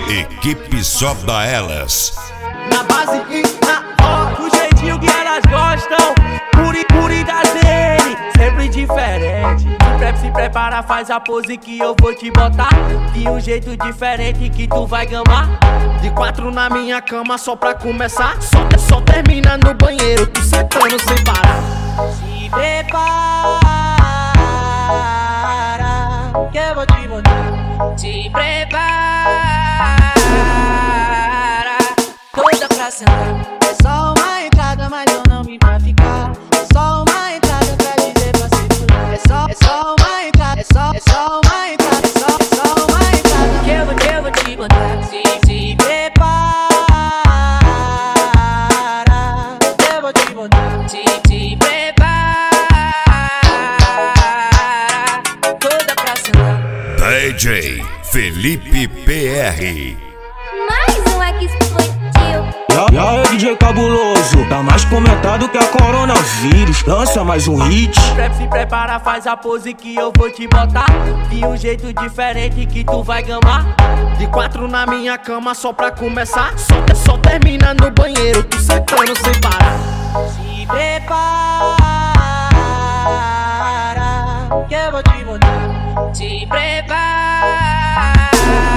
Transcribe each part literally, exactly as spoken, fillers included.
Equipe só dá elas. Na base e na ó, do jeitinho que elas gostam. Puri, puri da Z N, sempre diferente. Se, pre se prepara, faz a pose que eu vou te botar. De um jeito diferente que tu vai gamar. De quatro na minha cama só pra começar. Só, só termina no banheiro, tu sentando sem parar. Se prepara, que eu vou te botar. Se prepara, toda pra sentar. É só uma entrada, mas eu não vim pra ficar. É só uma entrada pra dizer pra segurar. É só, é só uma entrada, é só, é só uma entrada, é só, é só uma entrada que eu vou, que eu vou te botar. Se, se prepara, que eu vou te botar. Se, se prepara, toda pra sentar. D J Felipe P R. Mais um aqui explodiu. E aí, D J Cabuloso, tá mais comentado que a coronavírus. Lança mais um hit. Se prepara, faz a pose que eu vou te botar. De um jeito diferente que tu vai gamar. De quatro na minha cama só pra começar. Só, só termina no banheiro, tu sentando sem parar. Se prepara, que eu vou te botar. Se prepara,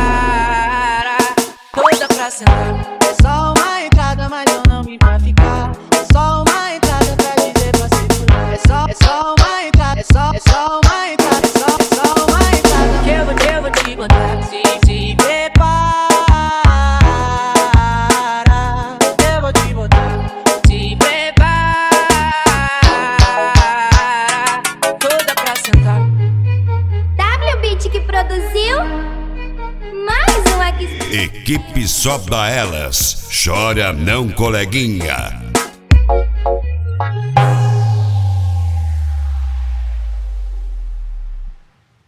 toda pra sentar. É só uma entrada, mas eu não vim pra ficar. É só uma entrada pra dizer pra segurar. É só, é só uma entrada, é só, é só uma entrada, é só, é só uma entrada que eu vou, que eu vou te botar. Se, se prepara, que eu vou te botar. Se prepara, toda pra sentar. W Beat que produziu. Mais um aqui. Equipe só dá elas. Chora não, coleguinha.